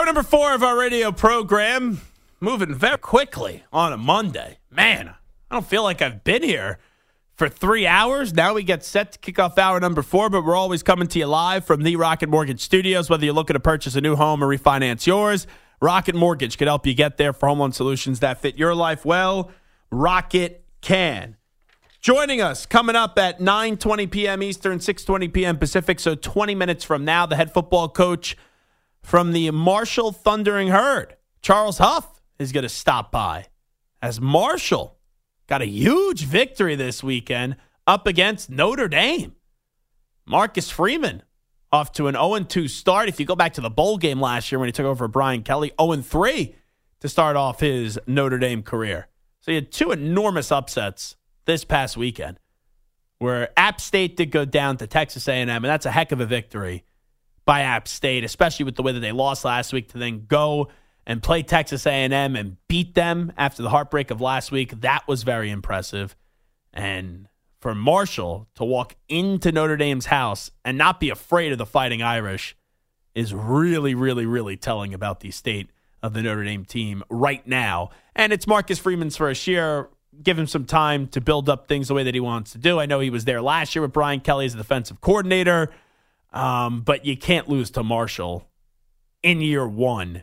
Hour number 4 of our radio program, moving very quickly on a Monday. Man, I don't feel like I've been here for 3 hours. Now we get set to kick off hour number 4, but we're always coming to you live from the Rocket Mortgage Studios. Whether you're looking to purchase a new home or refinance yours, Rocket Mortgage can help you get there for home loan solutions that fit your life well. Rocket can. Joining us coming up at 9:20 p.m. Eastern, 6:20 p.m. Pacific, so 20 minutes from now, the head football coach from the Marshall Thundering Herd, Charles Huff, is going to stop by as Marshall got a huge victory this weekend up against Notre Dame. Marcus Freeman off to an 0-2 start. If you go back to the bowl game last year when he took over Brian Kelly, 0-3 to start off his Notre Dame career. So he had two enormous upsets this past weekend where App State did go down to Texas A&M, and that's a heck of a victory by App State, especially with the way that they lost last week, to then go and play Texas A&M and beat them after the heartbreak of last week. That was very impressive. And for Marshall to walk into Notre Dame's house and not be afraid of the Fighting Irish is really, really, really telling about the state of the Notre Dame team right now. And it's Marcus Freeman's first year. Give him some time to build up things the way that he wants to do. I know he was there last year with Brian Kelly as the defensive coordinator. But you can't lose to Marshall in year one,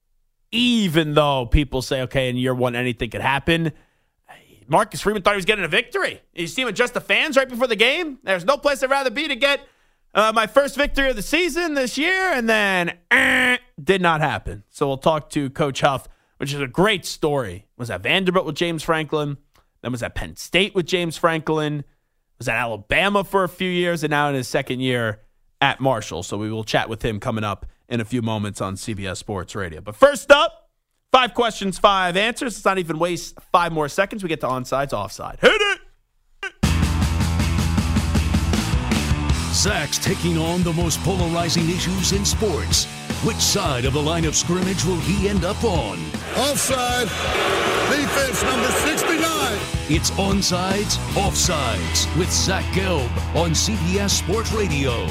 even though people say, okay, in year one, anything could happen. Marcus Freeman thought he was getting a victory. You see him adjust the fans right before the game. There's no place I'd rather be to get my first victory of the season this year, and then did not happen. So we'll talk to Coach Huff, which is a great story. Was at Vanderbilt with James Franklin, then was at Penn State with James Franklin, was at Alabama for a few years, and now in his second year at Marshall. So we will chat with him coming up in a few moments on CBS Sports Radio. But first up, 5 questions, 5 answers. Let's not even waste 5 more seconds. We get to onsides, offside. Hit it! Zach's taking on the most polarizing issues in sports. Which side of the line of scrimmage will he end up on? Offside. Defense number 69. It's Onsides, Offsides with Zach Gelb on CBS Sports Radio. All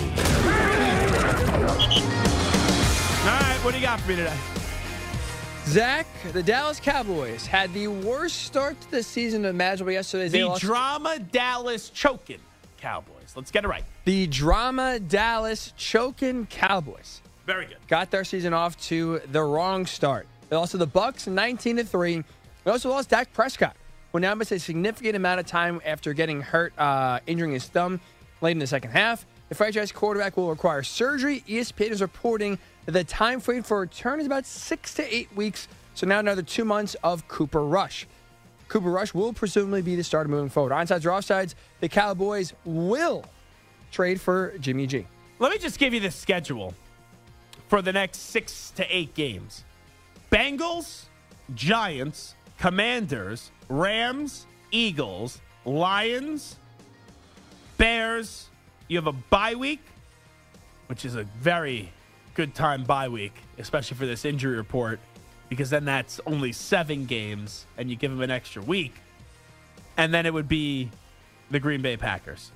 right, what do you got for me today? Zach, the Dallas Cowboys had the worst start to the season imaginable yesterday. The drama Dallas choking Cowboys. Let's get it right. The drama Dallas choking Cowboys. Very good. Got their season off to the wrong start. They lost to the Bucs 19-3. They also lost Dak Prescott, who now missed a significant amount of time after getting hurt, injuring his thumb late in the second half. The franchise quarterback will require surgery. ESPN is reporting that the time frame for return is about 6 to 8 weeks. So now another 2 months of Cooper Rush. Cooper Rush will presumably be the starter moving forward. Onsides or offsides, the Cowboys will trade for Jimmy G. Let me just give you the schedule for the next 6 to 8 games. Bengals, Giants, Commanders, Rams, Eagles, Lions, Bears. You have a bye week, which is a very good time bye week, especially for this injury report, because then that's only 7 games, and you give them an extra week. And then it would be the Green Bay Packers.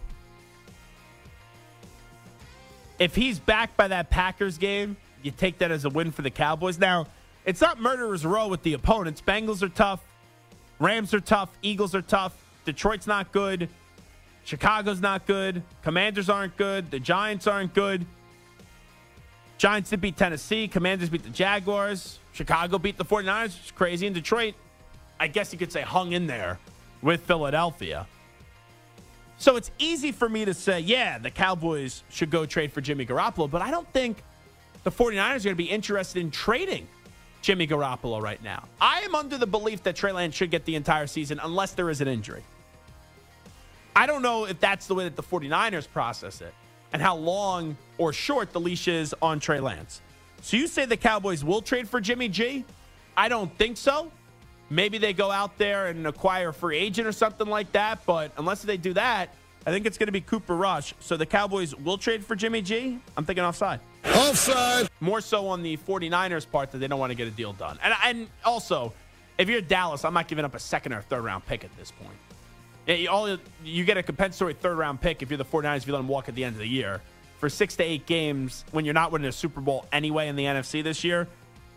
If he's back by that Packers game, you take that as a win for the Cowboys. Now, it's not murderer's row with the opponents. Bengals are tough. Rams are tough. Eagles are tough. Detroit's not good. Chicago's not good. Commanders aren't good. The Giants aren't good. Giants did beat Tennessee. Commanders beat the Jaguars. Chicago beat the 49ers, which is crazy. And Detroit, I guess you could say, hung in there with Philadelphia. So it's easy for me to say, yeah, the Cowboys should go trade for Jimmy Garoppolo, but I don't think the 49ers are going to be interested in trading Jimmy Garoppolo right now. I am under the belief that Trey Lance should get the entire season unless there is an injury. I don't know if that's the way that the 49ers process it and how long or short the leash is on Trey Lance. So you say the Cowboys will trade for Jimmy G? I don't think so. Maybe they go out there and acquire a free agent or something like that, but unless they do that, I think it's going to be Cooper Rush. So the Cowboys will trade for Jimmy G? I'm thinking offside. Offside. More so on the 49ers part that they don't want to get a deal done. And also, if you're Dallas, I'm not giving up a second or third round pick at this point. You get a compensatory third round pick if you're the 49ers if you let them walk at the end of the year. For 6 to 8 games, when you're not winning a Super Bowl anyway in the NFC this year,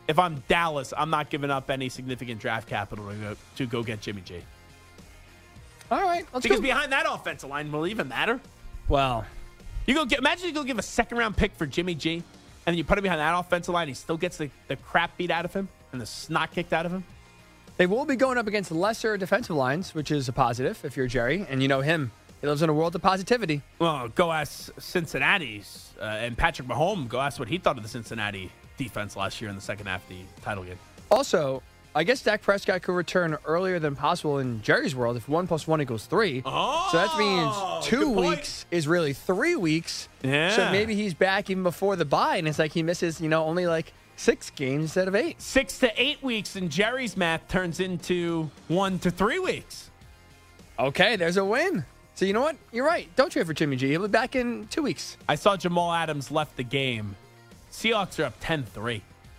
if I'm Dallas, I'm not giving up any significant draft capital to go get Jimmy G. All right. Because behind that offensive line, will it even matter? Well, imagine you go give a second-round pick for Jimmy G, and then you put him behind that offensive line, he still gets the crap beat out of him and the snot kicked out of him. they will be going up against lesser defensive lines, which is a positive if you're Jerry, and you know him. He lives in a world of positivity. Well, go ask Cincinnati's and Patrick Mahomes. Go ask what he thought of the Cincinnati defense last year in the second half of the title game. Also, I guess Dak Prescott could return earlier than possible in Jerry's world if 1 + 1 = 3. Oh, so that means 2 weeks is really 3 weeks. Yeah. So maybe he's back even before the bye, and it's like he misses, only like 6 games instead of 8. 6 to 8 weeks in Jerry's math turns into 1 to 3 weeks. Okay, there's a win. So you know what? You're right. Don't trade for Jimmy G. He'll be back in 2 weeks. I saw Jamal Adams left the game. Seahawks are up 10-3.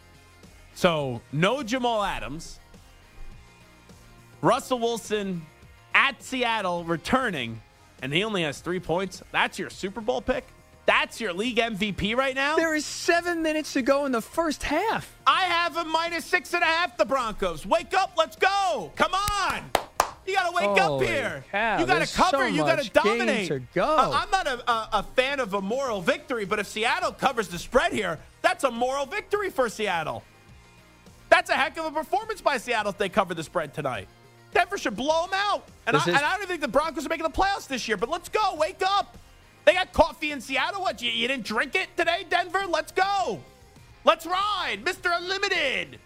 So no Jamal Adams. Russell Wilson at Seattle returning, and he only has 3 points. That's your Super Bowl pick? That's your league MVP right now? There is 7 minutes to go in the first half. I have a -6.5, the Broncos. Wake up, let's go. Come on. You got to wake up Holy here. cow, You got there's to cover. so You got to much dominate. game to go. I'm not a fan of a moral victory, but if Seattle covers the spread here, that's a moral victory for Seattle. That's a heck of a performance by Seattle if they cover the spread tonight. Denver should blow them out. And I don't even think the Broncos are making the playoffs this year, but let's go. Wake up. They got coffee in Seattle. What, you didn't drink it today, Denver? Let's go. Let's ride. Mr. Unlimited.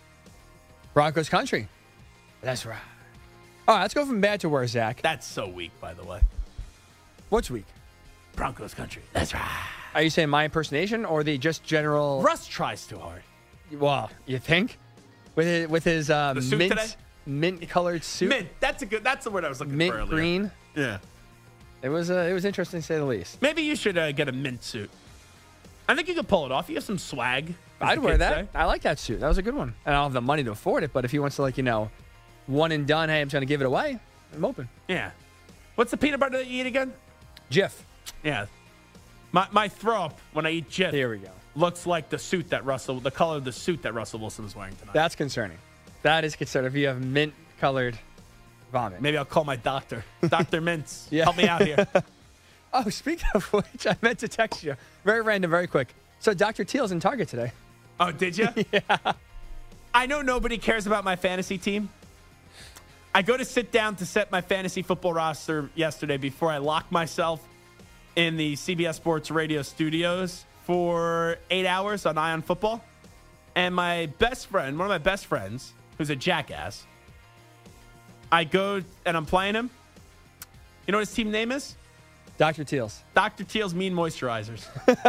Broncos country. That's right. All right, let's go from bad to worse, Zach. That's so weak, by the way. What's weak? Broncos country. That's right. Are you saying my impersonation or the just general? Russ tries too hard. Well, you think? With his suit today? mint-colored suit? Mint. That's the word I was looking Mint for earlier. green. Yeah. It was interesting to say the least. Maybe you should get a mint suit. I think you could pull it off. You have some swag. I'd wear that. I like that suit. That was a good one. And I don't have the money to afford it, but if he wants to, one and done, hey, I'm trying to give it away, I'm open. Yeah. What's the peanut butter that you eat again? Jif. Yeah. My throw up when I eat Jif. Here we go. Looks like the color of the suit that Russell Wilson is wearing tonight. That's concerning. That is concerning if you have mint-colored vomit. Maybe I'll call my doctor. Dr. Mintz. Yeah. Help me out here. Oh, speaking of which, I meant to text you. Very random, very quick. So Dr. Teal's in Target today. Oh, did you? Yeah. I know nobody cares about my fantasy team. I go to sit down to set my fantasy football roster yesterday before I lock myself in the CBS Sports Radio studios for 8 hours on Ion Football. And my best friend, one of my best friends, who's a jackass, I go and I'm playing him. You know what his team name is? Dr. Teal's. Dr. Teal's Mean Moisturizers.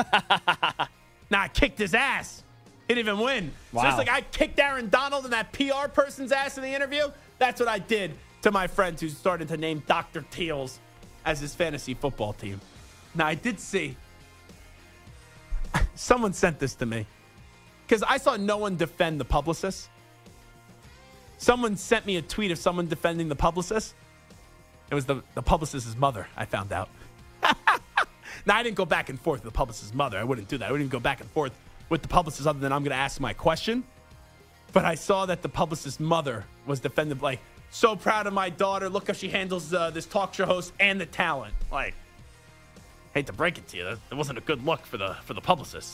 I kicked his ass. He didn't even win. Wow. So it's like I kicked Aaron Donald and that PR person's ass in the interview. That's what I did to my friends who started to name Dr. Teal's as his fantasy football team. Now, I did see someone sent this to me because I saw no one defend the publicist. Someone sent me a tweet of someone defending the publicist. It was the publicist's mother, I found out. Now, I didn't go back and forth with the publicist's mother. I wouldn't do that. I wouldn't even go back and forth with the publicist other than I'm going to ask my question. But I saw that the publicist's mother was defended, like, so proud of my daughter. Look how she handles this talk show host and the talent. Like, hate to break it to you, that wasn't a good look for the publicist.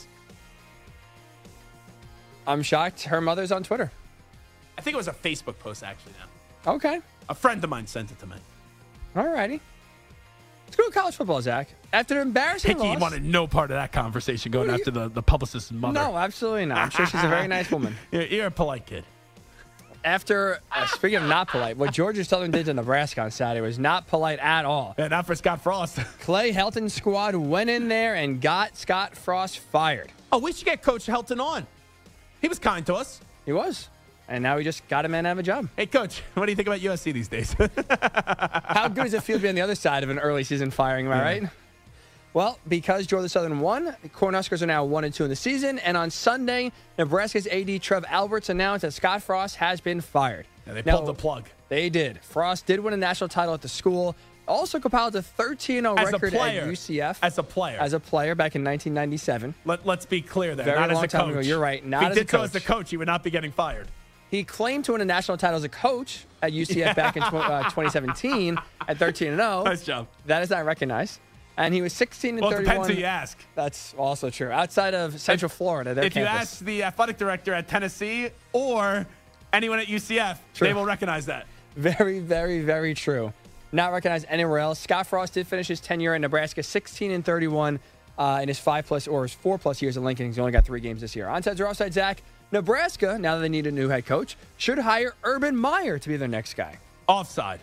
I'm shocked her mother's on Twitter. I think it was a Facebook post, actually, now. Okay. A friend of mine sent it to me. All righty. Let's go to college football, Zach. After an embarrassing Hickey loss. wanted no part of that conversation going after the publicist's mother. No, absolutely not. I'm sure she's a very nice woman. You're a polite kid. After, speaking of not polite, what Georgia Southern did to Nebraska on Saturday was not polite at all. Yeah, not for Scott Frost. Clay Helton's squad went in there and got Scott Frost fired. Oh, we should get Coach Helton on. He was kind to us. He was. And now we just got him in to have a job. Hey, Coach, what do you think about USC these days? How good does it feel to be on the other side of an early season firing, am I right? Well, because Georgia Southern won, the Cornhuskers are now 1-2 in the season. And on Sunday, Nebraska's AD Trev Alberts announced that Scott Frost has been fired. Yeah, they pulled the plug. They did. Frost did win a national title at the school, Also compiled a 13-0 As a record player. at UCF. As a player. As a player back in 1997. Let's be clear there. Very not long as a time coach. ago. You're right. Not if as he a did so coach. as a coach, he would not be getting fired. He claimed to win a national title as a coach at UCF back in 2017 at 13-0. Nice job. That is not recognized. And he was 16-31. Well, it depends who you ask. That's also true. Outside of Central Florida, their If you campus. ask the athletic director at Tennessee or anyone at UCF, True. they will recognize that. Very, very, very true. Not recognized anywhere else. Scott Frost did finish his tenure in Nebraska 16-31 in his 4+ years at Lincoln. He's only got 3 games this year. Onside or offside, Zach. Nebraska, now that they need a new head coach, should hire Urban Meyer to be their next guy. Offside.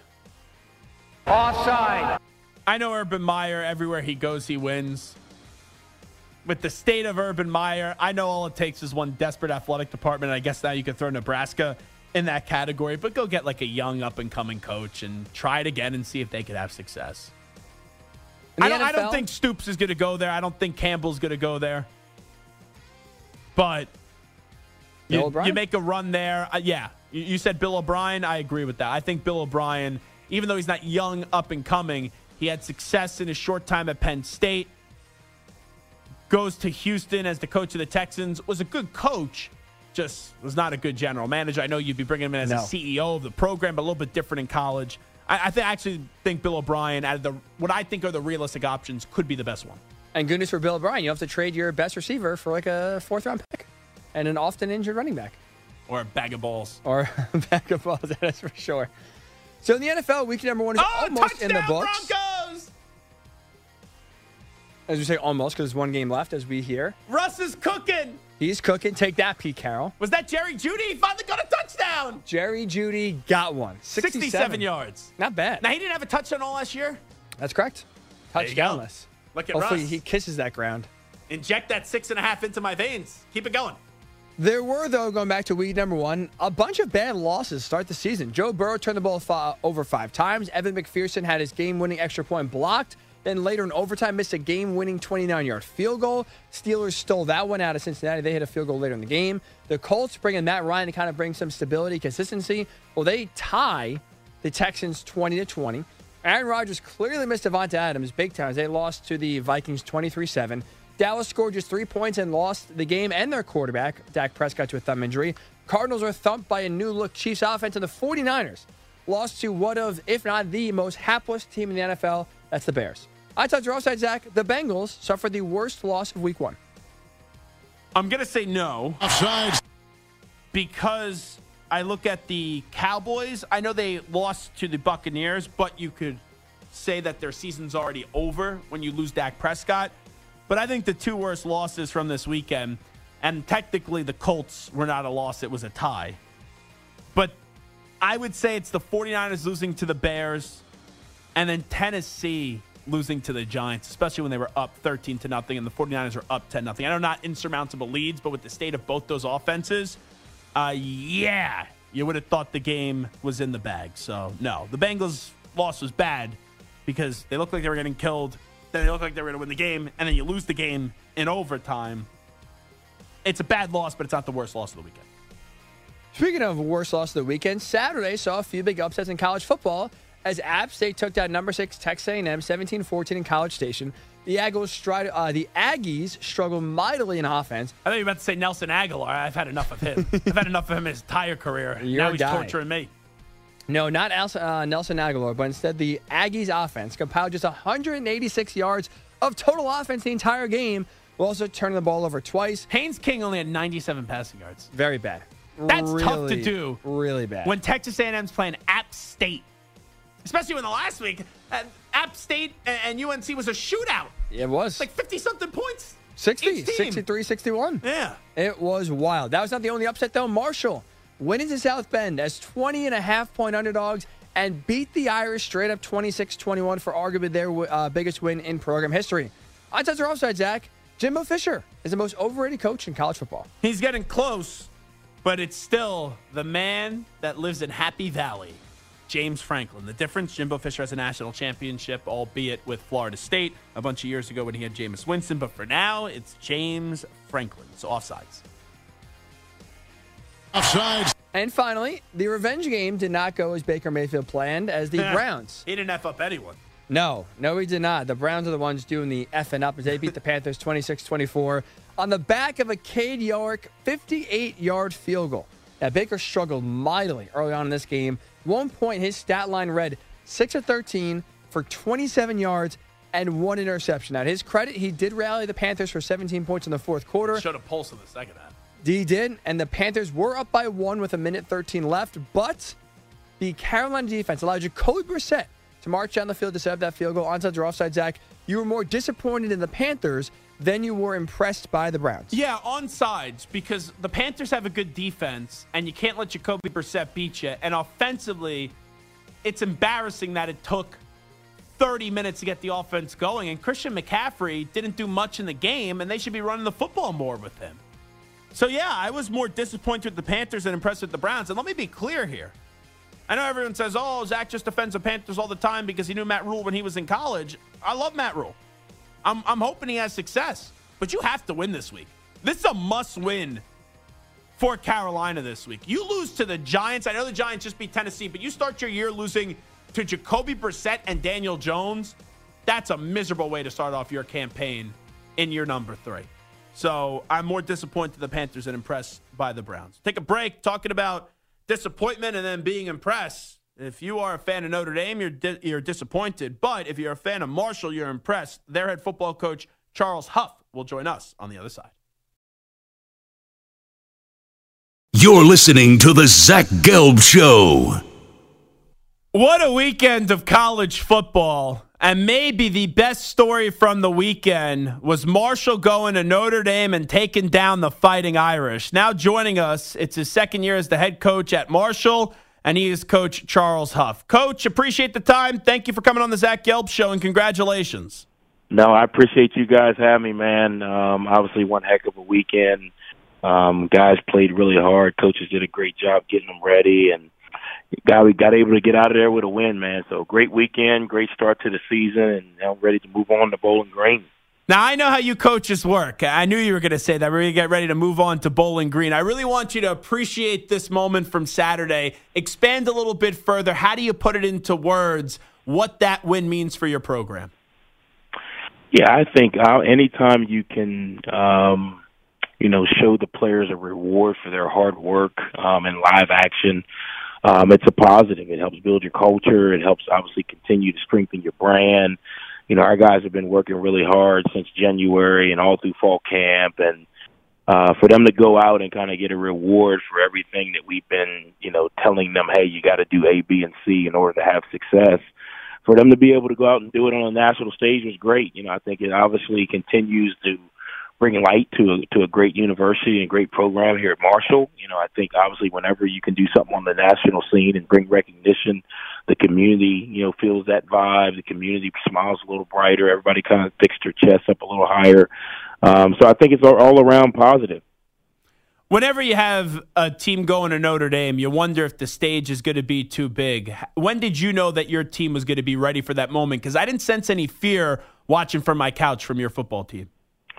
Offside. I know Urban Meyer, everywhere he goes, he wins. With the state of Urban Meyer, I know all it takes is one desperate athletic department. I guess now you could throw Nebraska in that category, but go get like a young up-and-coming coach and try it again and see if they could have success. I don't think Stoops is going to go there. I don't think Campbell's going to go there. But you make a run there. Yeah, you said Bill O'Brien. I agree with that. I think Bill O'Brien, even though he's not young, up-and-coming, he had success in his short time at Penn State. Goes to Houston as the coach of the Texans. Was a good coach, just was not a good general manager. I know you'd be bringing him in as a CEO of the program, but a little bit different in college. I actually think Bill O'Brien, out of what I think are the realistic options, could be the best one. And goodness for Bill O'Brien, you have to trade your best receiver for like a 4th-round pick and an often injured running back. Or a bag of balls. Or a bag of balls, that's for sure. So in the NFL, week number 1 is almost in the books. Broncos! As we say almost, because there's 1 game left as we hear. Russ is cooking. He's cooking. Take that, Pete Carroll. Was that Jerry Jeudy? He finally got a touchdown. Jerry Jeudy got one. 67 yards. Not bad. Now, he didn't have a touchdown all last year. That's correct. There you go. Touchdownless. Look at Hopefully Russ. he kisses that ground. Inject that 6.5 into my veins. Keep it going. There were, though, going back to week number 1, a bunch of bad losses to start the season. Joe Burrow turned the ball over 5 times. Evan McPherson had his game-winning extra point blocked. Then later in overtime, missed a game-winning 29-yard field goal. Steelers stole that one out of Cincinnati. They hit a field goal later in the game. The Colts bring in Matt Ryan to kind of bring some stability, consistency. Well, they tie the Texans 20-20. Aaron Rodgers clearly missed Devonta Adams big time as they lost to the Vikings 23-7. Dallas scored just 3 points and lost the game and their quarterback, Dak Prescott, to a thumb injury. Cardinals are thumped by a new-look Chiefs offense, and the 49ers lost to one of, if not the most hapless team in the NFL. That's the Bears. I touch your offside, Zach. The Bengals suffered the worst loss of week 1. I'm going to say no. Offside. Because I look at the Cowboys. I know they lost to the Buccaneers, but you could say that their season's already over when you lose Dak Prescott. But I think the 2 worst losses from this weekend, and technically the Colts were not a loss, it was a tie. But I would say it's the 49ers losing to the Bears and then Tennessee losing to the Giants, especially when they were up 13-0 and the 49ers were up 10-0. I know not insurmountable leads, but with the state of both those offenses, yeah, you would have thought the game was in the bag. So, no, the Bengals' loss was bad because they looked like they were getting killed. Then they looked like they were going to win the game, and then you lose the game in overtime. It's a bad loss, but it's not the worst loss of the weekend. Speaking of worst loss of the weekend, Saturday saw a few big upsets in college football as App State took down number 6 Texas A&M 17-14 in College Station. The Aggies struggled mightily in offense. I thought you were about to say Nelson Aguilar. I've had enough of him. I've had enough of him his entire career. Now he's torturing me. No, not Nelson Aguilar, but instead the Aggies offense compiled just 186 yards of total offense the entire game, while also turning the ball over twice. Haynes King only had 97 passing yards. Very bad. That's tough to do. Really bad. When Texas A&M's playing App State. Especially when the last week, App State and UNC was a shootout. It was. Like 50-something points. 60, 63, 61. Yeah. It was wild. That was not the only upset, though. Marshall went into South Bend as 20.5-point underdogs and beat the Irish straight up 26-21 for arguably their biggest win in program history. Onside or offside, Zach, Jimbo Fisher is the most overrated coach in college football. He's getting close, but it's still the man that lives in Happy Valley. James Franklin. The difference, Jimbo Fisher has a national championship, albeit with Florida State a bunch of years ago when he had Jameis Winston. But for now, it's James Franklin. So offsides. Offsides. And finally, the revenge game did not go as Baker Mayfield planned as the Browns. He didn't F up anyone. No, we did not. The Browns are the ones doing the effing up as they beat the Panthers 26-24 on the back of a Cade York 58-yard field goal. Now, Baker struggled mightily early on in this game. 1 point, his stat line read 6 of 13 for 27 yards and 1 interception. Now, to his credit, he did rally the Panthers for 17 points in the fourth quarter. Showed a pulse in the second half. He did, and the Panthers were up by 1 with 1:13 left, but the Carolina defense allowed Jacoby Brissett to march down the field to set up that field goal. Onside or offside, Zach, you were more disappointed in the Panthers than you were impressed by the Browns. Yeah, onsides, because the Panthers have a good defense, and you can't let Jacoby Brissett beat you. And offensively, it's embarrassing that it took 30 minutes to get the offense going. And Christian McCaffrey didn't do much in the game, and they should be running the football more with him. So, yeah, I was more disappointed with the Panthers than impressed with the Browns. And let me be clear here. I know everyone says, oh, Zach just defends the Panthers all the time because he knew Matt Rule when he was in college. I love Matt Rule. I'm hoping he has success. But you have to win this week. This is a must-win for Carolina this week. You lose to the Giants. I know the Giants just beat Tennessee, but you start your year losing to Jacoby Brissett and Daniel Jones. That's a miserable way to start off your campaign in year number 3. So I'm more disappointed the Panthers than impressed by the Browns. Take a break talking about disappointment and then being impressed. If you are a fan of Notre Dame, you're disappointed. But if you're a fan of Marshall, you're impressed. Their head football coach, Charles Huff, will join us on the other side. You're listening to the Zach Gelb Show. What a weekend of college football. And maybe the best story from the weekend was Marshall going to Notre Dame and taking down the Fighting Irish. Now joining us, it's his second year as the head coach at Marshall, and he is Coach Charles Huff. Coach, appreciate the time. Thank you for coming on the Zach Gelb Show, and congratulations. No, I appreciate you guys having me, man. Obviously, one heck of a weekend. Guys played really hard. Coaches did a great job getting them ready, and we got able to get out of there with a win, man. So great weekend, great start to the season, and now ready to move on to Bowling Green. Now, I know how you coaches work. I knew you were going to say that. We're going to get ready to move on to Bowling Green. I really want you to appreciate this moment from Saturday. Expand a little bit further. How do you put it into words what that win means for your program? Yeah, I think anytime you can, show the players a reward for their hard work in live action, it's a positive. It helps build your culture. It helps obviously continue to strengthen your brand. You know, our guys have been working really hard since January and all through fall camp. And for them to go out and kind of get a reward for everything that we've been, telling them, hey, you got to do A, B, and C in order to have success. For them to be able to go out and do it on a national stage was great. I think it obviously continues to bring light to a great university and great program here at Marshall. I think obviously whenever you can do something on the national scene and bring recognition, the community, feels that vibe. The community smiles a little brighter. Everybody kind of picks their chest up a little higher. So I think it's all around positive. Whenever you have a team going to Notre Dame, you wonder if the stage is going to be too big. When did you know that your team was going to be ready for that moment? Because I didn't sense any fear watching from my couch from your football team.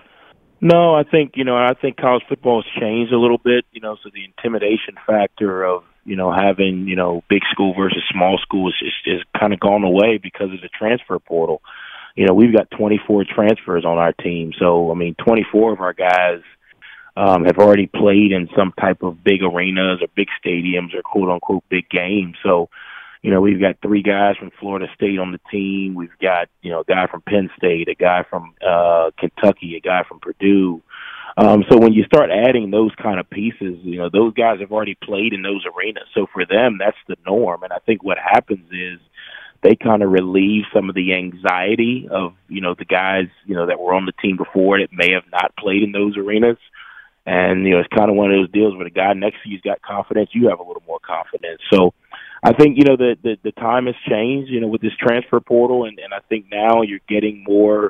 No, I think college football has changed a little bit, so the intimidation factor of, having, big school versus small school is kind of gone away because of the transfer portal. We've got 24 transfers on our team. So, 24 of our guys have already played in some type of big arenas or big stadiums or quote-unquote big games. So, we've got 3 guys from Florida State on the team. We've got, a guy from Penn State, a guy from Kentucky, a guy from Purdue. So when you start adding those kind of pieces, those guys have already played in those arenas. So for them, that's the norm. And I think what happens is they kind of relieve some of the anxiety of, the guys, that were on the team before that may have not played in those arenas. And, it's kind of one of those deals where the guy next to you's got confidence, you have a little more confidence. So I think, the time has changed, with this transfer portal, and I think now you're getting more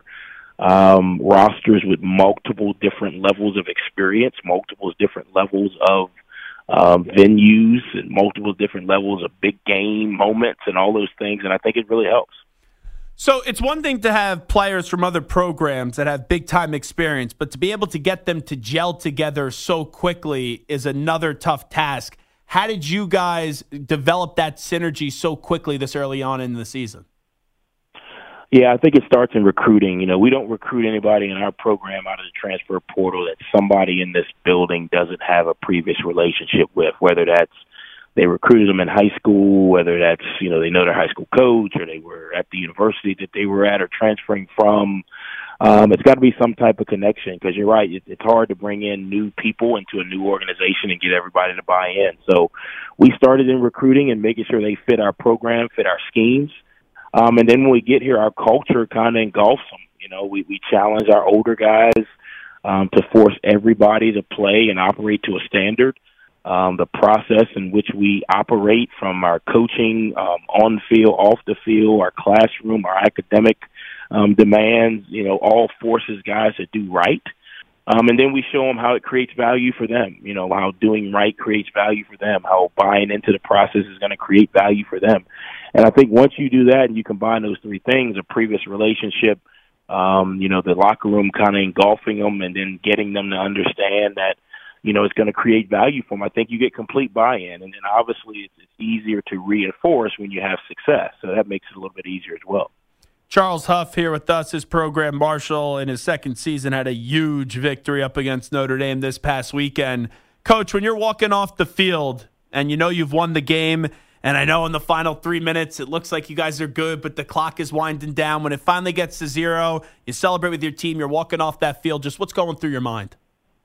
rosters with multiple different levels of experience, multiple different levels of venues, and multiple different levels of big game moments and all those things, and I think it really helps. So it's one thing to have players from other programs that have big-time experience, but to be able to get them to gel together so quickly is another tough task. How did you guys develop that synergy so quickly this early on in the season? Yeah, I think it starts in recruiting. We don't recruit anybody in our program out of the transfer portal that somebody in this building doesn't have a previous relationship with, whether that's they recruited them in high school, whether that's, they know their high school coach or they were at the university that they were at or transferring from. It's got to be some type of connection because you're right. It's hard to bring in new people into a new organization and get everybody to buy in. So we started in recruiting and making sure they fit our program, fit our schemes. And then when we get here, our culture kind of engulfs them. We challenge our older guys to force everybody to play and operate to a standard. The process in which we operate from our coaching on the field, off the field, our classroom, our academic demands, all forces guys to do right. And then we show them how it creates value for them, how doing right creates value for them, how buying into the process is going to create value for them. And I think once you do that and you combine those three things, a previous relationship, the locker room kind of engulfing them and then getting them to understand that, it's going to create value for them. I think you get complete buy-in. And then obviously it's easier to reinforce when you have success. So that makes it a little bit easier as well. Charles Huff here with us. His program, Marshall, in his second season had a huge victory up against Notre Dame this past weekend. Coach, when you're walking off the field and you've won the game, and I know in the final 3 minutes it looks like you guys are good, but the clock is winding down. When it finally gets to 0, you celebrate with your team, you're walking off that field. Just what's going through your mind?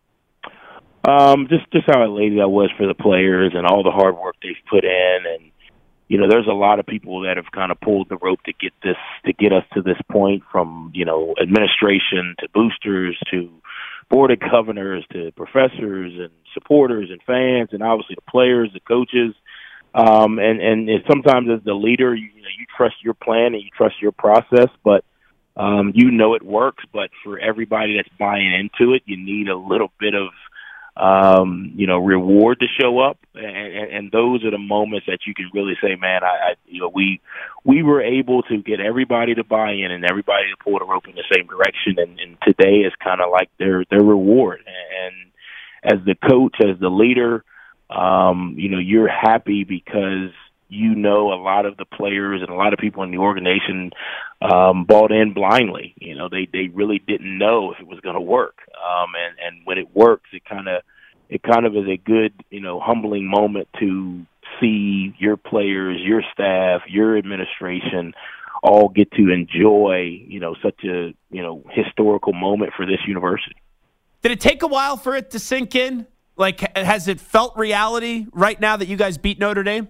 Just how elated I was for the players and all the hard work they've put in, and there's a lot of people that have kind of pulled the rope to get us to this point, from administration to boosters to board of governors to professors and supporters and fans, and obviously the players, the coaches, and sometimes as the leader, you trust your plan and you trust your process, but it works. But for everybody that's buying into it, you need a little bit of reward to show up, and those are the moments that you can really say, man, we were able to get everybody to buy in and everybody to pull the rope in the same direction, and today is kind of like their reward. And as the coach, as the leader, you're happy because a lot of the players and a lot of people in the organization bought in blindly. They really didn't know if it was going to work. And when it works, it kind of is a good, humbling moment to see your players, your staff, your administration all get to enjoy, such a, historical moment for this university. Did it take a while for it to sink in? Like, has it felt reality right now that you guys beat Notre Dame?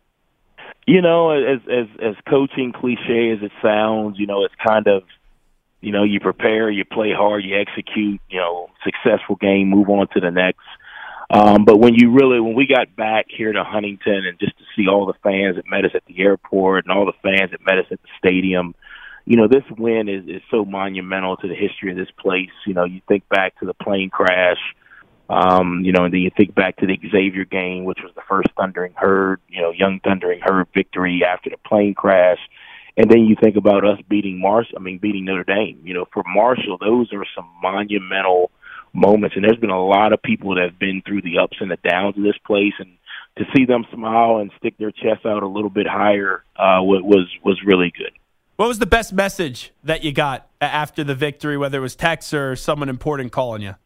As coaching cliche as it sounds, it's kind of, you prepare, you play hard, you execute, successful game, move on to the next. But when we got back here to Huntington and just to see all the fans that met us at the airport and all the fans that met us at the stadium, this win is so monumental to the history of this place. You think back to the plane crash, and then you think back to the Xavier game, which was the first Thundering Herd, young Thundering Herd victory after the plane crash. And then you think about us beating Notre Dame. For Marshall, those are some monumental moments. And there's been a lot of people that have been through the ups and the downs of this place. And to see them smile and stick their chest out a little bit higher was really good. What was the best message that you got after the victory, whether it was text or someone important calling you?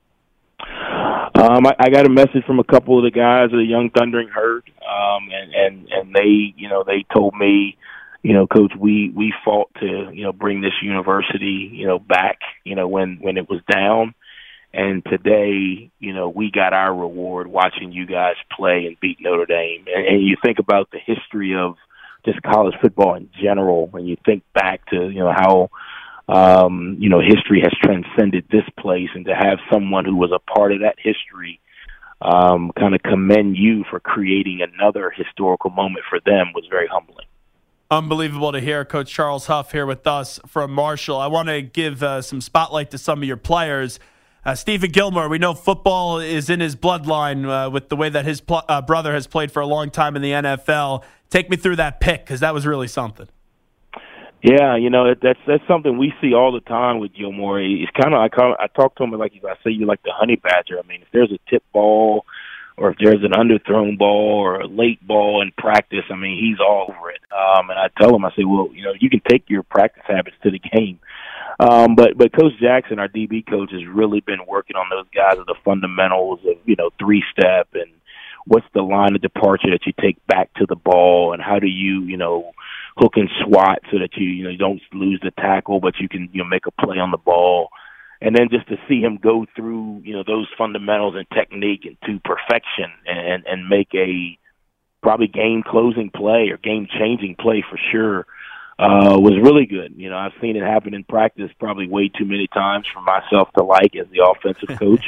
I got a message from a couple of the guys of the Young Thundering Herd, and they told me, Coach, we fought to bring this university back when it was down, and today we got our reward watching you guys play and beat Notre Dame. And you think about the history of just college football in general, and you think back to how history has transcended this place, and to have someone who was a part of that history kind of commend you for creating another historical moment for them was very humbling. Unbelievable to hear. Coach Charles Huff here with us from Marshall. I want to give some spotlight to some of your players. Stephen Gilmore, we know football is in his bloodline with the way that his brother has played for a long time in the NFL. Take me through that pick, because that was really something. Yeah, that's something we see all the time with Gilmore. He's I talk to him like I say, you like the honey badger. I mean, if there's a tip ball or if there's an underthrown ball or a late ball in practice, I mean, he's all over it. And I tell him, I say, well, you can take your practice habits to the game. But Coach Jackson, our DB coach, has really been working on those guys of the fundamentals of, three-step and what's the line of departure that you take back to the ball, and how do you, hook and swat so that you don't lose the tackle, but you can make a play on the ball. And then just to see him go through, those fundamentals and technique to perfection and make a probably game-closing play or game-changing play for sure, was really good. I've seen it happen in practice probably way too many times for myself to like as the offensive coach.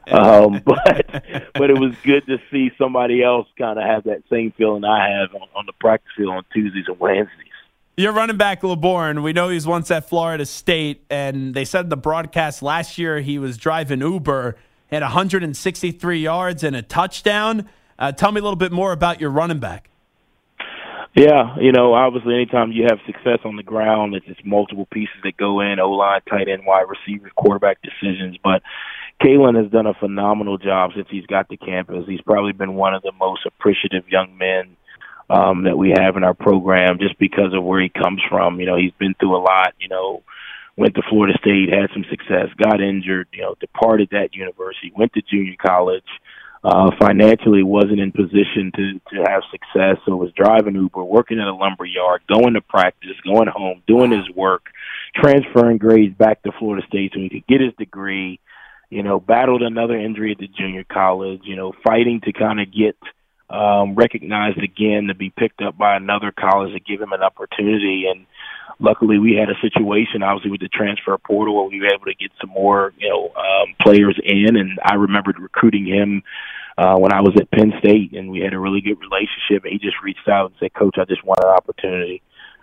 But it was good to see somebody else kind of have that same feeling I have on the practice field on Tuesdays and Wednesdays. You're running back LeBourne. We know he's once at Florida State, and they said in the broadcast last year he was driving Uber, had 163 yards and a touchdown. Tell me a little bit more about your running back. Yeah, obviously anytime you have success on the ground, it's just multiple pieces that go in, O-line, tight end, wide receivers, quarterback decisions. But Kalen has done a phenomenal job since he's got to campus. He's probably been one of the most appreciative young men that we have in our program just because of where he comes from. He's been through a lot, went to Florida State, had some success, got injured, departed that university, went to junior college. Financially wasn't in position to have success, so was driving Uber, working at a lumber yard, going to practice, going home, doing his work, transferring grades back to Florida State so he could get his degree, battled another injury at the junior college, fighting to kind of get recognized again, to be picked up by another college to give him an opportunity. And luckily we had a situation, obviously, with the transfer portal where we were able to get some more, players in. And I remembered recruiting him when I was at Penn State, and we had a really good relationship. And he just reached out and said, "Coach, I just want an opportunity."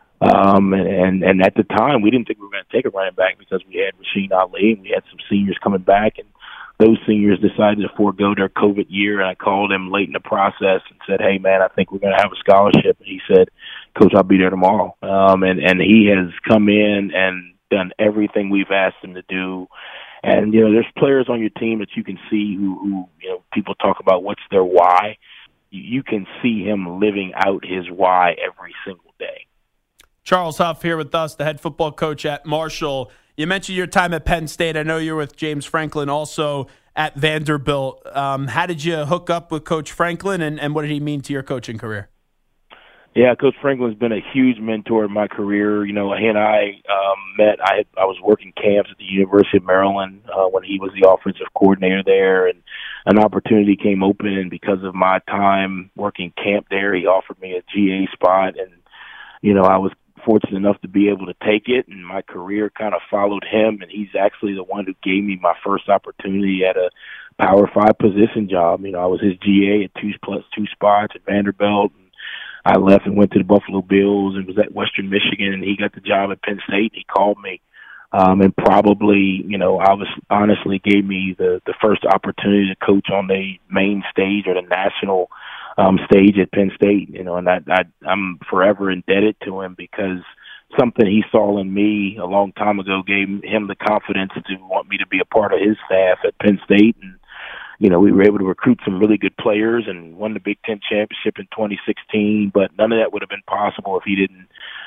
And at the time, we didn't think we were going to take a running back because we had Rasheen Ali and we had some seniors coming back, and those seniors decided to forego their COVID year. And I called him late in the process and said, "Hey, man, I think we're going to have a scholarship." And he said, "Coach, I'll be there tomorrow." And he has come in and done everything we've asked him to do. And, there's players on your team that you can see who people talk about what's their why. You can see him living out his why every single day. Charles Huff here with us, the head football coach at Marshall. You mentioned your time at Penn State. I know you're with James Franklin also at Vanderbilt. How did you hook up with Coach Franklin, and what did he mean to your coaching career? Yeah, Coach Franklin's been a huge mentor in my career. He and I met. I was working camps at the University of Maryland when he was the offensive coordinator there, and an opportunity came open. And because of my time working camp there, he offered me a GA spot, and I was fortunate enough to be able to take it, and my career kind of followed him. And he's actually the one who gave me my first opportunity at a Power 5 position job. I was his GA at 2+2 spots at Vanderbilt. I left and went to the Buffalo Bills and was at Western Michigan, and he got the job at Penn State. He called me and probably, honestly gave me the first opportunity to coach on the main stage or the national stage at Penn State. And I'm forever indebted to him because something he saw in me a long time ago gave him the confidence to want me to be a part of his staff at Penn State. And we were able to recruit some really good players and won the Big Ten championship in 2016, but none of that would have been possible if he didn't,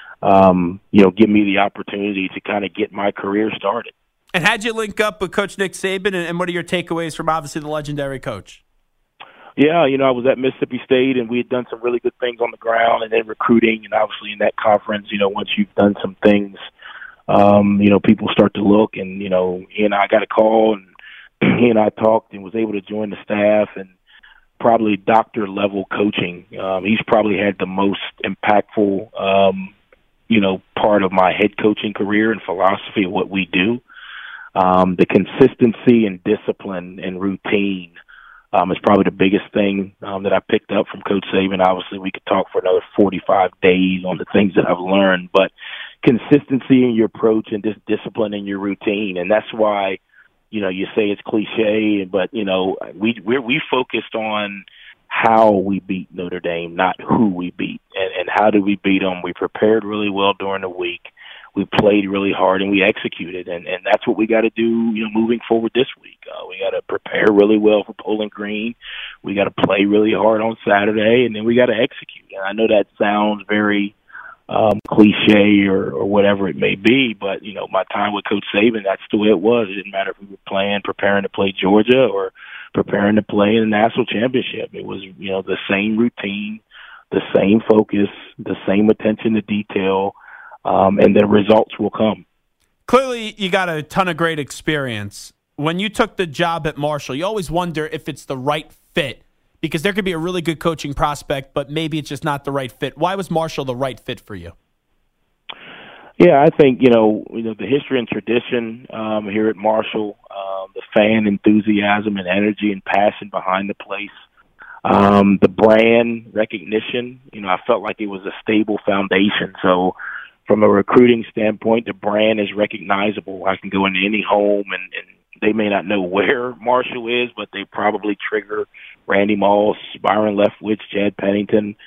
give me the opportunity to kind of get my career started. And how'd you link up with Coach Nick Saban, and what are your takeaways from obviously the legendary coach? Yeah, I was at Mississippi State, and we had done some really good things on the ground and then recruiting, and obviously in that conference, once you've done some things, people start to look, and, he and I got a call, and he and I talked and was able to join the staff, and probably doctor-level coaching. He's probably had the most impactful, part of my head coaching career and philosophy of what we do. The consistency and discipline and routine is probably the biggest thing that I picked up from Coach Saban. Obviously, we could talk for another 45 days on the things that I've learned, but consistency in your approach and just discipline in your routine. And that's why, you say it's cliche, but, we focused on how we beat Notre Dame, not who we beat. And how do we beat them? We prepared really well during the week. we played really hard and we executed, and that's what we got to do, moving forward this week. We got to prepare really well for Bowling Green. We got to play really hard on Saturday, and then we got to execute. And I know that sounds very cliche or whatever it may be, but my time with Coach Saban, that's the way it was. It didn't matter if we were preparing to play Georgia or preparing to play in the national championship. It was the same routine, the same focus, the same attention to detail, and the results will come. Clearly, you got a ton of great experience. When you took the job at Marshall, you always wonder if it's the right fit, because there could be a really good coaching prospect, but maybe it's just not the right fit. Why was Marshall the right fit for you? Yeah, I think, the history and tradition here at Marshall, the fan enthusiasm and energy and passion behind the place, the brand recognition, I felt like it was a stable foundation. So from a recruiting standpoint, the brand is recognizable. I can go into any home and they may not know where Marshall is, but they probably trigger Randy Moss, Byron Leftwich, Chad Pennington,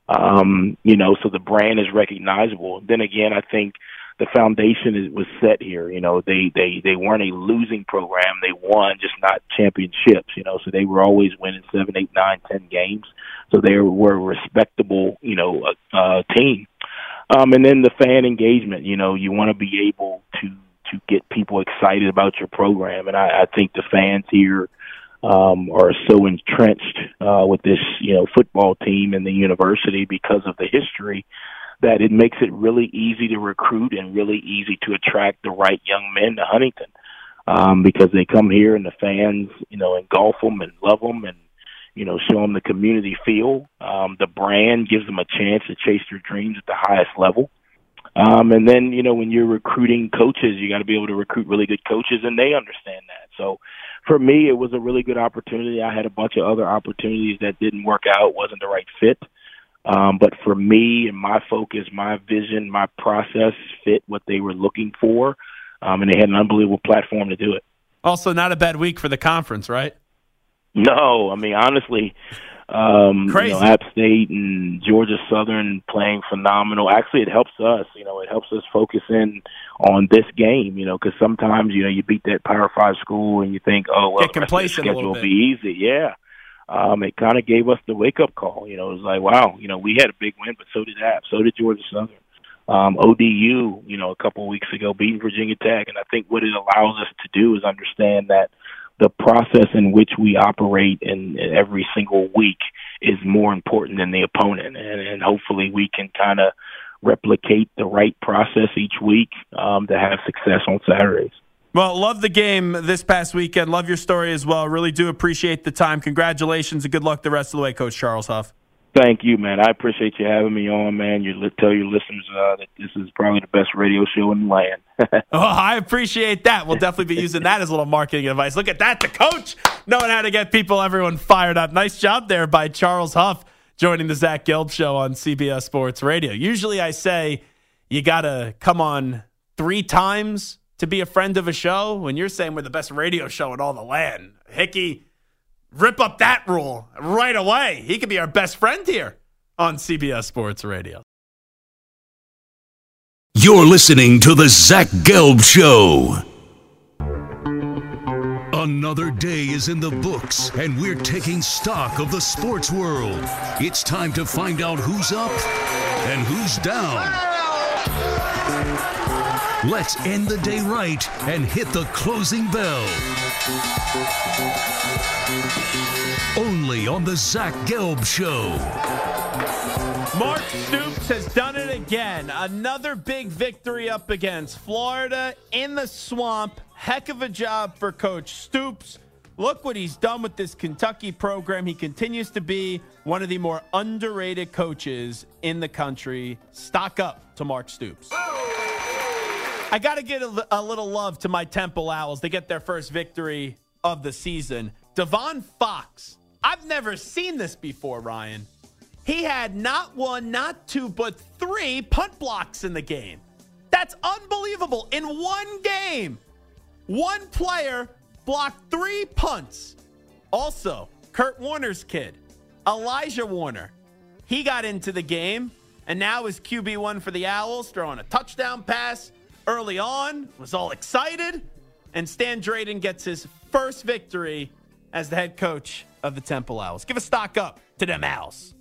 so the brand is recognizable. Then again, I think the foundation was set here. They weren't a losing program. They won, just not championships, so they were always winning 7, 8, 9, 10 games. So they were a respectable, team. And then the fan engagement, you want to be able to get people excited about your program. And I think the fans here are so entrenched with this, football team and the university because of the history that it makes it really easy to recruit and really easy to attract the right young men to Huntington because they come here and the fans, engulf them and love them and, show them the community feel. The brand gives them a chance to chase their dreams at the highest level. And then, when you're recruiting coaches, you got to be able to recruit really good coaches, and they understand that. So for me, it was a really good opportunity. I had a bunch of other opportunities that didn't work out, wasn't the right fit. But for me and my focus, my vision, my process fit what they were looking for, and they had an unbelievable platform to do it. Also, not a bad week for the conference, right? No, I mean, honestly, Crazy. App State and Georgia Southern playing phenomenal. Actually, it helps us. It helps us focus in on this game. Because sometimes you beat that Power 5 school and you think, oh well, get complacent the a little schedule bit. will be easy. Yeah, it kind of gave us the wake up call. It was like, wow, we had a big win, but so did App, so did Georgia Southern. ODU, a couple of weeks ago beating Virginia Tech, and I think what it allows us to do is understand that the process in which we operate in every single week is more important than the opponent. And hopefully we can kind of replicate the right process each week to have success on Saturdays. Well, love the game this past weekend. Love your story as well. Really do appreciate the time. Congratulations and good luck the rest of the way, Coach Charles Huff. Thank you, man. I appreciate you having me on, man. Tell your listeners that this is probably the best radio show in the land. Oh, I appreciate that. We'll definitely be using that as a little marketing advice. Look at that, the coach knowing how to get everyone fired up. Nice job there by Charles Huff joining the Zach Gelb Show on CBS Sports Radio. Usually I say you got to come on 3 times to be a friend of a show. When you're saying we're the best radio show in all the land, Hickey, rip up that rule right away. He could be our best friend here on CBS Sports Radio. You're listening to the Zach Gelb Show. Another day is in the books, and we're taking stock of the sports world. It's time to find out who's up and who's down. Let's end the day right and hit the closing bell. Only on the Zach Gelb Show. Mark Stoops has done it again. Another big victory up against Florida in the Swamp. Heck of a job for Coach Stoops. Look what he's done with this Kentucky program. He continues to be one of the more underrated coaches in the country. Stock up to Mark Stoops. I got to get a little love to my Temple Owls. They get their first victory of the season. Devon Fox. I've never seen this before, Ryan. He had not 1, not 2, but 3 punt blocks in the game. That's unbelievable. In one game, one player blocked 3 punts. Also, Kurt Warner's kid, Elijah Warner, he got into the game and now is QB1 for the Owls, throwing a touchdown pass early on, was all excited, and Stan Drayden gets his first victory as the head coach of the Temple Owls. Give a stock up to them Owls.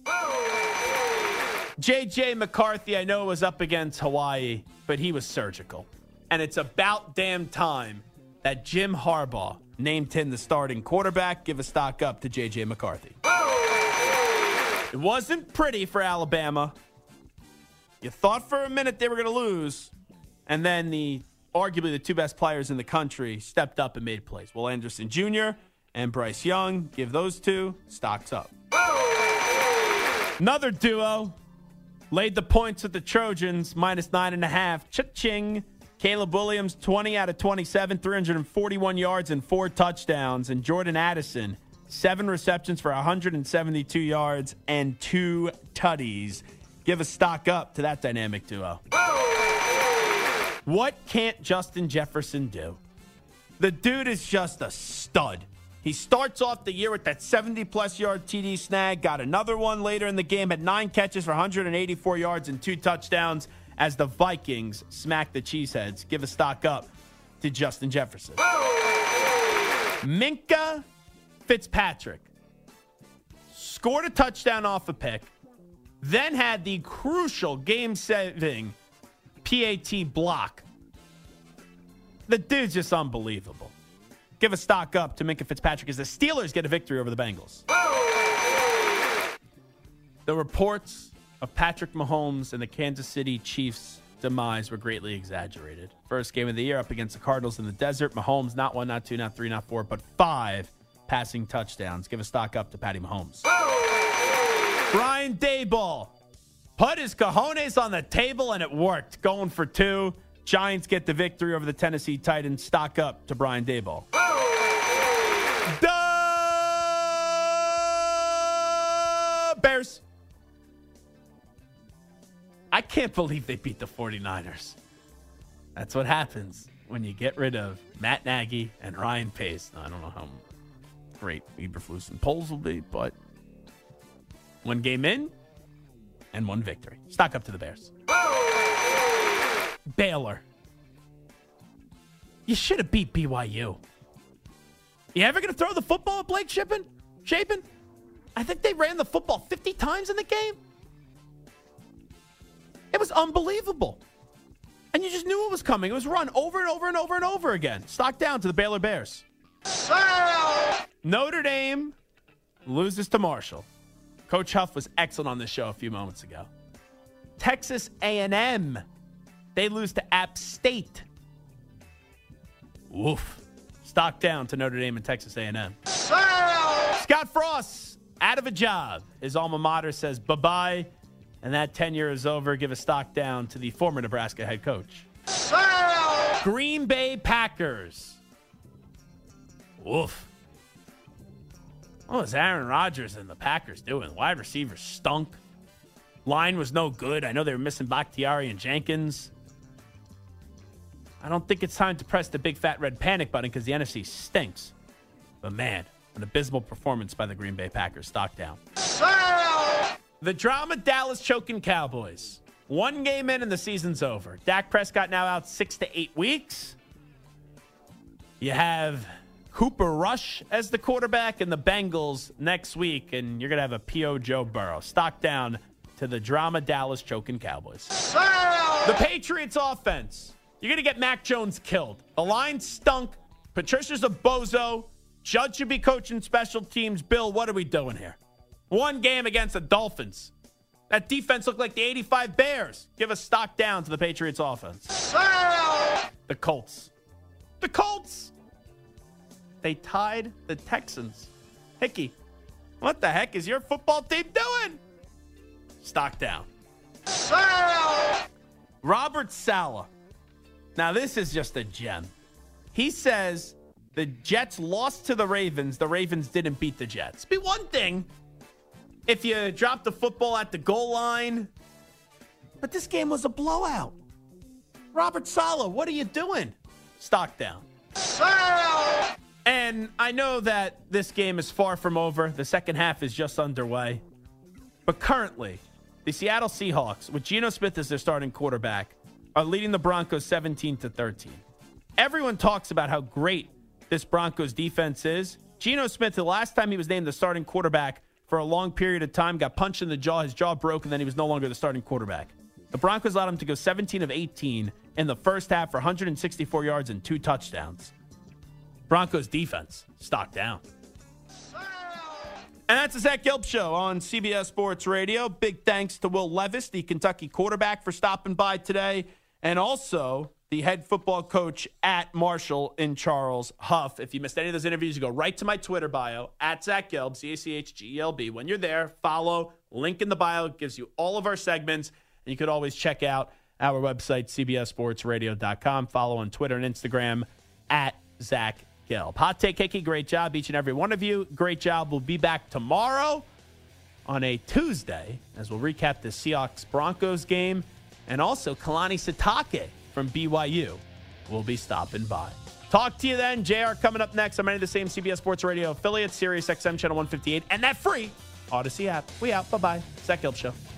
J.J. McCarthy, I know, was up against Hawaii, but he was surgical. And it's about damn time that Jim Harbaugh named him the starting quarterback. Give a stock up to J.J. McCarthy. It wasn't pretty for Alabama. You thought for a minute they were going to lose, and then arguably the two best players in the country stepped up and made plays. Will Anderson Jr. and Bryce Young, give those two stocks up. Another duo laid the points with the Trojans, minus 9.5. Cha-ching. Caleb Williams, 20 out of 27, 341 yards and 4 touchdowns. And Jordan Addison, 7 receptions for 172 yards and 2 tutties. Give a stock up to that dynamic duo. What can't Justin Jefferson do? The dude is just a stud. He starts off the year with that 70-plus yard TD snag, got another one later in the game, had 9 catches for 184 yards and 2 touchdowns as the Vikings smack the Cheeseheads. Give a stock up to Justin Jefferson. Minkah Fitzpatrick scored a touchdown off a pick, then had the crucial game-saving PAT block. The dude's just unbelievable. Give a stock up to Minkah Fitzpatrick as the Steelers get a victory over the Bengals. The reports of Patrick Mahomes and the Kansas City Chiefs' demise were greatly exaggerated. First game of the year up against the Cardinals in the desert. Mahomes, not 1, not 2, not 3, not 4, but 5 passing touchdowns. Give a stock up to Patty Mahomes. Brian Daboll put his cojones on the table, and it worked. Going for 2. Giants get the victory over the Tennessee Titans. Stock up to Brian Daboll. The Bears. I can't believe they beat the 49ers. That's what happens when you get rid of Matt Nagy and Ryan Pace. I don't know how great Eberflus and Poles will be, but 1 game in and 1 victory. Stock up to the Bears. Baylor. You should have beat BYU. You ever going to throw the football at Blake Shapen? I think they ran the football 50 times in the game. It was unbelievable. And you just knew it was coming. It was run over and over and over and over again. Stock down to the Baylor Bears. Notre Dame loses to Marshall. Coach Huff was excellent on this show a few moments ago. Texas A&M. They lose to App State. Woof. Stock down to Notre Dame and Texas A&M. Scott Frost, out of a job. His alma mater says bye-bye, and that tenure is over. Give a stock down to the former Nebraska head coach. Green Bay Packers. Woof. What was Aaron Rodgers and the Packers doing? Wide receivers stunk. Line was no good. I know they were missing Bakhtiari and Jenkins. I don't think it's time to press the big fat red panic button because the NFC stinks. But man, an abysmal performance by the Green Bay Packers. Stock down. The drama Dallas choking Cowboys. 1 game in and the season's over. Dak Prescott now out 6 to 8 weeks. You have Cooper Rush as the quarterback and the Bengals next week, and you're going to have a P.O. Joe Burrow. Stock down to the drama Dallas choking Cowboys. The Patriots offense. You're going to get Mac Jones killed. The line stunk. Patricia's a bozo. Judge should be coaching special teams. Bill, what are we doing here? 1 game against the Dolphins. That defense looked like the 85 Bears. Give a stock down to the Patriots offense. The Colts. The Colts. They tied the Texans. Hickey, what the heck is your football team doing? Stock down. Robert Saleh. Now, this is just a gem. He says the Jets lost to the Ravens. The Ravens didn't beat the Jets. Be one thing if you drop the football at the goal line, but this game was a blowout. Robert Saleh, what are you doing? Stock down. And I know that this game is far from over. The second half is just underway. But currently, the Seattle Seahawks, with Geno Smith as their starting quarterback, are leading the Broncos 17-13. Everyone talks about how great this Broncos defense is. Geno Smith, the last time he was named the starting quarterback for a long period of time, got punched in the jaw, his jaw broke, and then he was no longer the starting quarterback. The Broncos allowed him to go 17 of 18 in the first half for 164 yards and 2 touchdowns. Broncos defense, stock down. And that's the Zach Gelb Show on CBS Sports Radio. Big thanks to Will Levis, the Kentucky quarterback, for stopping by today, and also the head football coach at Marshall in Charles Huff. If you missed any of those interviews, you go right to my Twitter bio, at Zach Gelb, ZACHGELB. When you're there, follow, link in the bio. It gives you all of our segments, and you could always check out our website, cbssportsradio.com. Follow on Twitter and Instagram, at Zach Gelb. Hot Take Hickey, great job, each and every one of you. Great job. We'll be back tomorrow on a Tuesday as we'll recap the Seahawks-Broncos game. And also, Kalani Sitake from BYU will be stopping by. Talk to you then. JR coming up next on many of the same CBS Sports Radio affiliates, Sirius XM Channel 158, and that free Odyssey app. We out. Bye-bye. Zach Gelb Show.